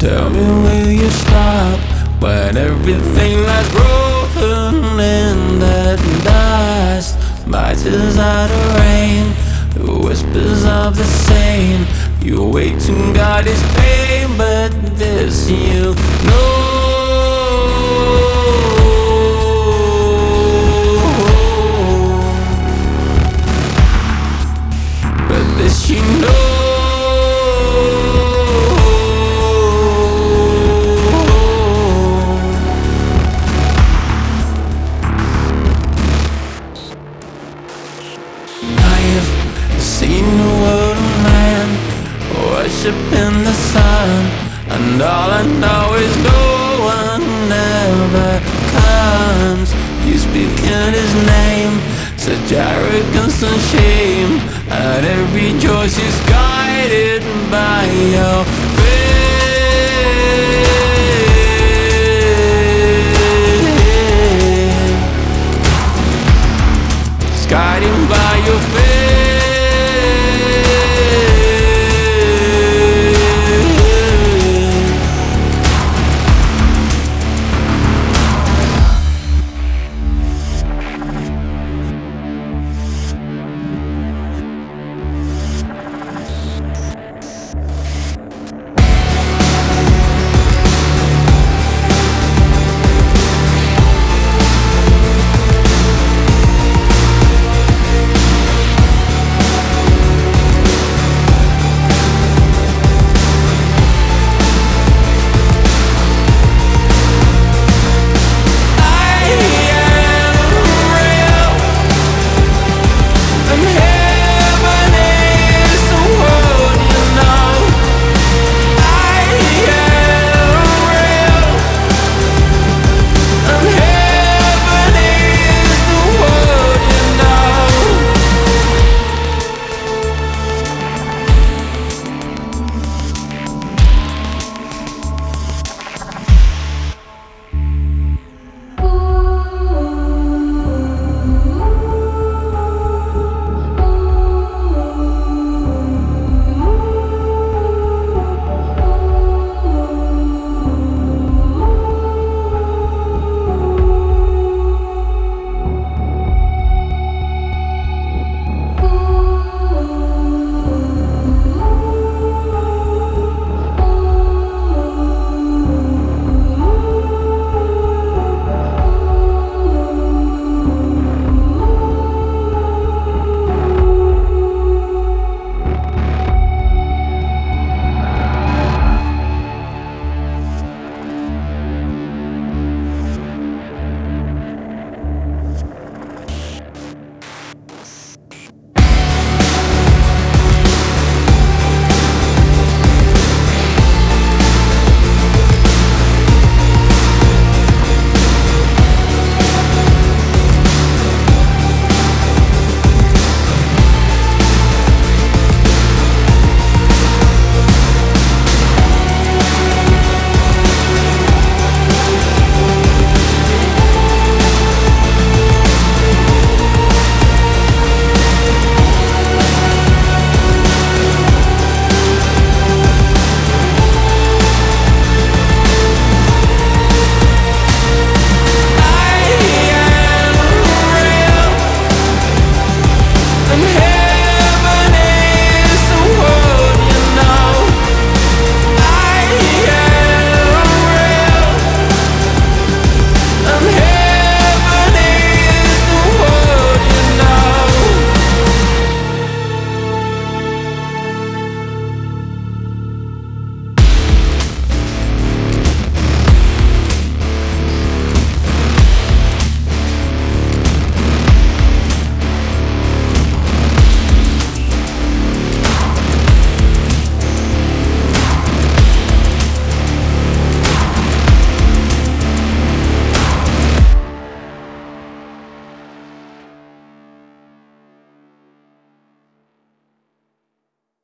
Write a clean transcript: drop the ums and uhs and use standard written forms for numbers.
Tell me, will you stop when everything lies broken in that dust? My tears are the rain, the whispers of the same. You wait to God is pain, but this you know. But this you know. Seen the world of man worshiping the sun, and all I know is no one ever comes. You speak in his name, such arrogance and shame, and every choice is guided by your